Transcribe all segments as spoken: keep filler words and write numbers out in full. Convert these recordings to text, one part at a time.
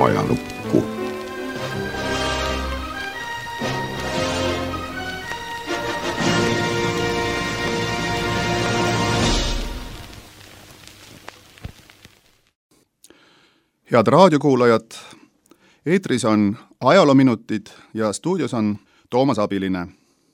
ajalukku. Head raadiokuulajad, eetris on ajaloominutid ja stuudios on Toomas Abiline.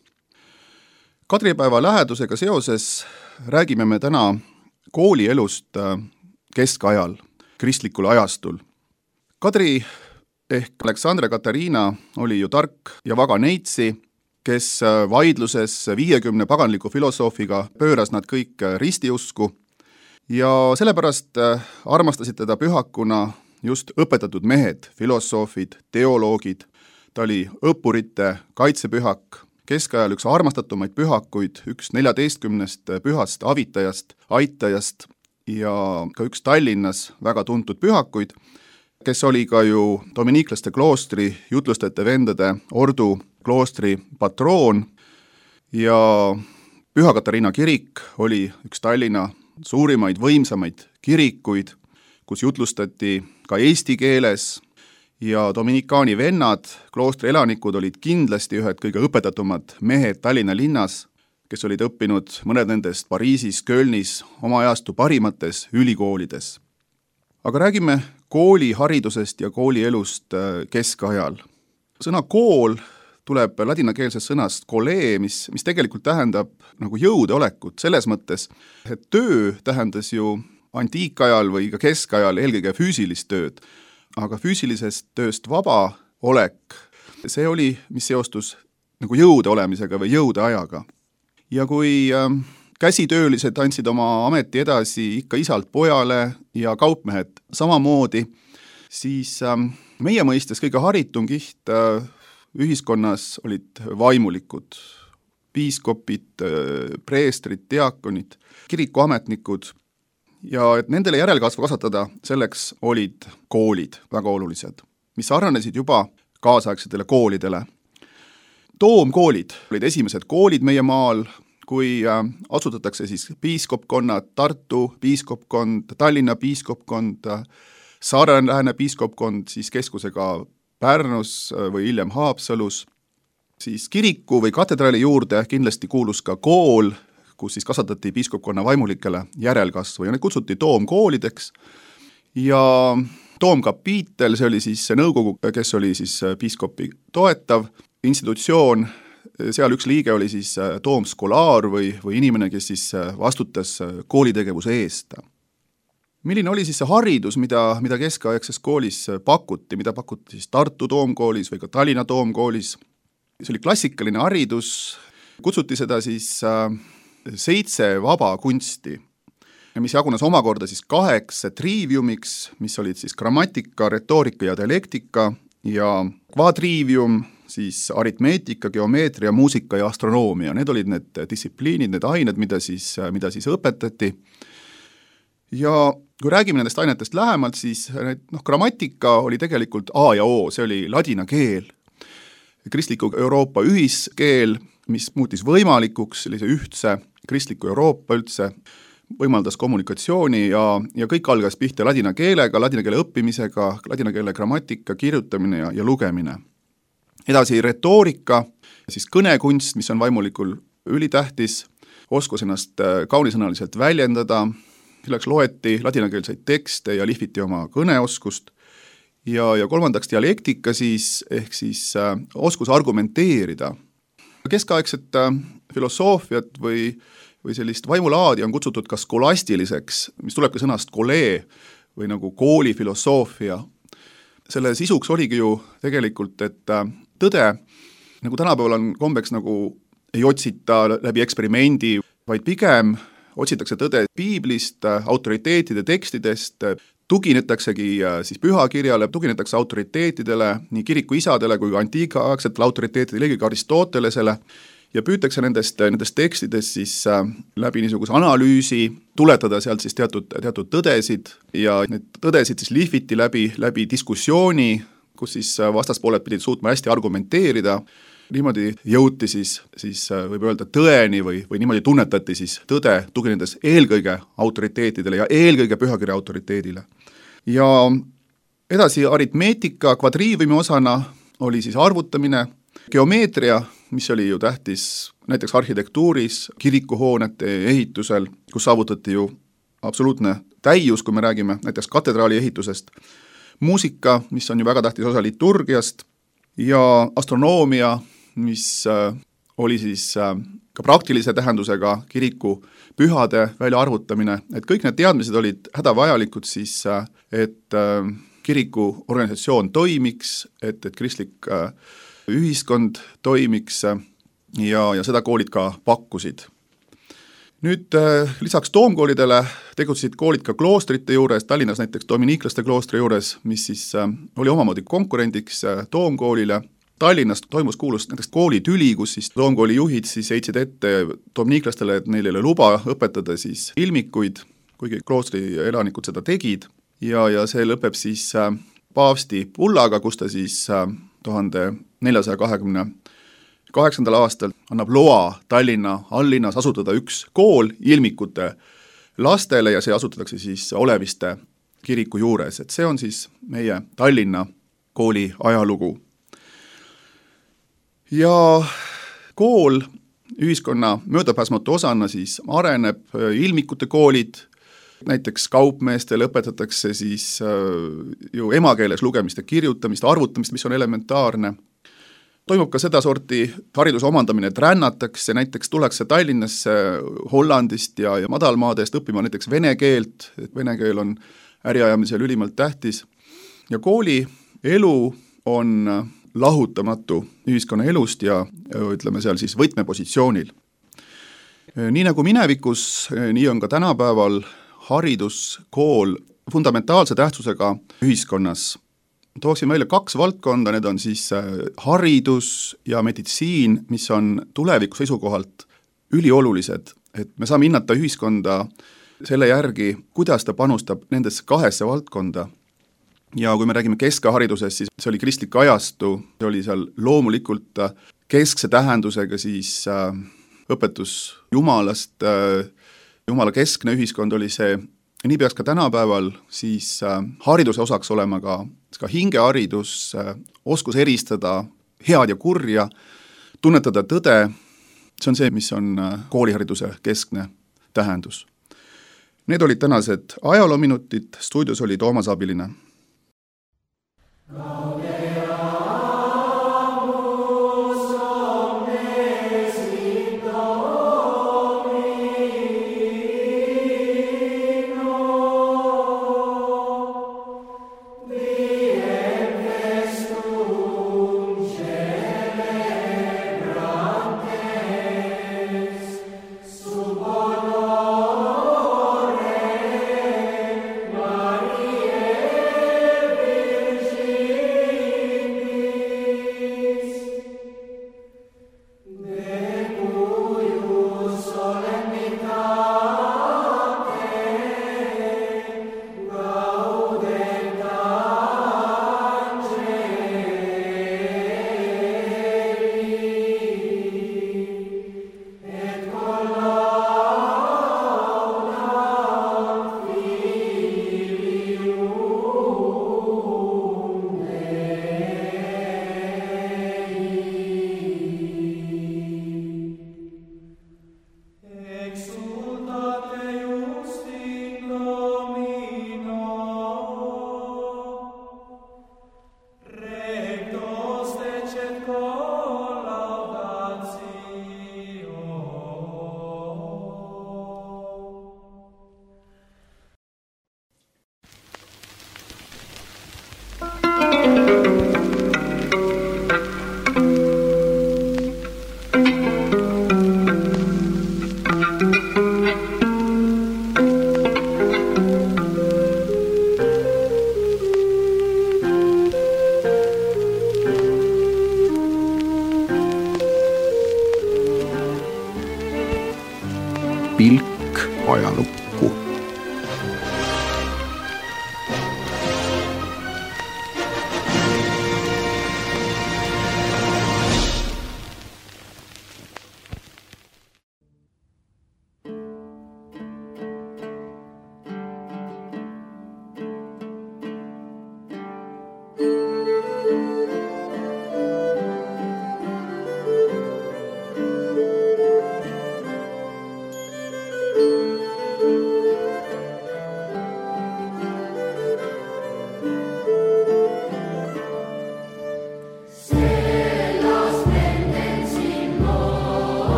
Kadripäeva lähedusega seoses räägime me täna koolielust keskajal, kristlikul ajastul. Kadri ehk Aleksandra Katariina oli ju tark ja vaga neitsi, kes vaidluses viiekümne paganliku filosoofiga pööras nad kõik ristiusku ja sellepärast armastasid teda pühakuna just õpetatud mehed, filosoofid, teoloogid. Ta oli õppurite kaitsepühak, keskajal üks armastatumaid pühakuid, üks neljateistkümnest pühast avitajast, aitajast ja ka üks Tallinnas väga tuntud pühakuid, kes oli ka ju dominiiklaste kloostri jutlustajate vendade ordu kloostri patroon ja Püha Katariina kirik oli üks Tallinna suurimaid, võimsamaid kirikuid, kus jutlustati ka eesti keeles ja dominikaani vennad, kloostri elanikud olid kindlasti ühed kõige õpetatumad mehed Tallinna linnas, kes olid õppinud mõned nendest Pariisis, Kölnis, oma ajastu parimates ülikoolides. Aga räägime kooliharidusest ja koolielust keskajal. Sõna kool tuleb ladinakeelsest sõnast kolee, mis, mis tegelikult tähendab nagu jõudeolekut selles mõttes, et töö tähendas ju antiikajal või ka keskajal eelkõige füüsilist tööd, aga füüsilisest tööst vaba olek, see oli, mis seostus nagu jõude olemisega või jõude ajaga. Ja kui äh, käsitöölised andsid oma ameti edasi ikka isalt pojale ja kaupmehed samamoodi, siis äh, meie mõistes kõige haritum kiht äh, ühiskonnas olid vaimulikud, piiskopid, äh, preestrid, diakonid, kirikuametnikud, ja et nendele järelkasvu kasvatada, selleks olid koolid väga olulised, mis sarnanesid juba kaasaegsetele koolidele. Toomkoolid olid esimesed koolid meie maal, kui asutatakse siis piiskopkonnad, Tartu piiskopkond, Tallinna piiskopkond, Saare-Lääne piiskopkond, siis keskusega Pärnus või hiljem Haapsalus, siis kiriku või katedraali juurde kindlasti kuulus ka kool, kus siis kasvatati piiskopkonna vaimulikele järelkasvu ja need kutsuti toomkoolideks ja toomkapiitel, see oli siis see nõukogu, kes oli siis piiskopi toetav institutsioon, seal üks liige oli siis toomskolaar või, või inimene, kes siis vastutas koolitegevuse eest. Milline oli siis see haridus, mida, mida keskaegses koolis pakuti, mida pakuti siis Tartu toomkoolis või ka Tallinna toomkoolis? See oli klassikaline haridus, kutsuti seda siis seitse vaba kunsti, mis jagunes omakorda siis kaheks triiviumiks, mis olid siis grammatika, retoorika ja dialektika ja kvadriivium, siis aritmeetika, geomeetria, muusika ja astronoomia. Need olid need distsipliinid, need ained, mida siis, mida siis õpetati. Ja kui räägime nendest ainetest lähemalt, siis noh, grammatika oli tegelikult A ja O, see oli ladina keel, kristliku Euroopa ühiskeel, mis muutis võimalikuks sellise ühtse kristliku Euroopa üldse, võimaldas kommunikatsiooni ja, ja kõik algas pihta ladina keelega, ladina keele õppimisega, ladina keele grammatika, kirjutamine ja, ja lugemine. Edasi retoorika, siis kõnekunst, mis on vaimulikul ülitähtis, oskus ennast kaunisõnaliselt väljendada, selleks loeti ladinakeelseid tekste ja lihviti oma kõneoskust ja, ja kolmandaks dialektika siis, ehk siis äh, oskus argumenteerida. Keskaegset äh, filosoofiat või, või sellist vaimulaadi on kutsutud ka skolastiliseks, mis tuleb ka sõnast kolee või nagu koolifilosoofia. Selle sisuks oligi ju tegelikult, et äh, tõde, nagu tänapäeval on kombeks nagu ei otsita läbi eksperimendi, vaid pigem otsitakse tõde piiblist, autoriteetide tekstidest, tuginetaksegi siis pühakirjale, tuginetakse autoriteetidele, nii kiriku isadele kui ka antiikaegsetele autoriteetidele, eelkõige Aristotelesele, ja püütakse nendest, nendest tekstidest siis läbi niisuguse analüüsi tuletada sealt siis teatud, teatud tõdesid ja need tõdesid siis lihviti läbi, läbi diskussiooni, kus siis vastaspooled pidid suutma hästi argumenteerida. Niimoodi jõuti siis, siis võib öelda tõeni või, või niimoodi tunnetati siis tõde, tuginedes eelkõige autoriteetidele ja eelkõige pühakirja autoriteedile. Ja Edasi aritmeetika kvadriiviumi osana oli siis arvutamine, geomeetria, mis oli ju tähtis näiteks arhitektuuris, kirikuhoonete ehitusel, kus saavutati ju absoluutne täius, kui me räägime näiteks katedraali ehitusest, muusika, mis on ju väga tähtis osa liturgiast, ja astronoomia, mis oli siis ka praktilise tähendusega kiriku pühade väljaarvutamine, et kõik need teadmised olid hädavajalikud siis, et kiriku organisatsioon toimiks, et, et kristlik ühiskond toimiks ja, ja seda koolid ka pakkusid. Nüüd lisaks toomkoolidele tegutsesid koolid ka kloostrite juures, Tallinnas näiteks dominiiklaste kloostri juures, mis siis oli omamoodi konkurendiks toomkoolile. Tallinnas toimus kuulus näiteks koolitüli, kus siis toomkooli juhid siis heitsid ette dominiiklastele, et neil ei ole luba õpetada siis ilmikuid, kuigi kloostri elanikud seda tegid, ja, ja see lõpeb siis paavsti bullaga, kus ta siis tuhande neljasaja kahekümne kaheksandal aastal annab loa Tallinna alllinnas asutada üks kool ilmikute lastele ja see asutatakse siis Oleviste kiriku juures, et see on siis meie Tallinna kooli ajalugu. Ja kool ühiskonna möödapääsmatu osana siis areneb, ilmikute koolid, näiteks kaupmeestel õpetatakse siis ju emakeeles lugemist ja kirjutamist, arvutamist, mis on elementaarne. Toimub ka seda sorti hariduse omandamine, et rännatakse, näiteks tullakse Tallinnasse Hollandist ja, ja madalmaadest õppima näiteks vene keelt, et vene keel on äriajamisel ülimalt tähtis. Ja kooli elu on lahutamatu ühiskonna elust ja ütleme seal siis võtmepositsioonil. Nii nagu minevikus, nii on ka tänapäeval hariduskool fundamentaalse tähtsusega ühiskonnas. Tooksin välja kaks valdkonda, need on siis haridus ja meditsiin, mis on tuleviku seisukohalt üliolulised, et me saame hinnata ühiskonda selle järgi, kuidas ta panustab nendesse kahesse valdkonda. Ja kui me räägime keskaharidusest, siis see oli kristlik ajastu, see oli seal loomulikult keskse tähendusega siis õpetus Jumalast, Jumala keskne ühiskond oli see, nii peaks ka tänapäeval siis hariduse osaks olema ka, ka hingeharidus, oskus eristada head ja kurja, tunnetada tõde, see on see, mis on koolihariduse keskne tähendus. Need olid tänased ajaloominutid, stuudios oli Toomas Abiline. Pilk ajalukku.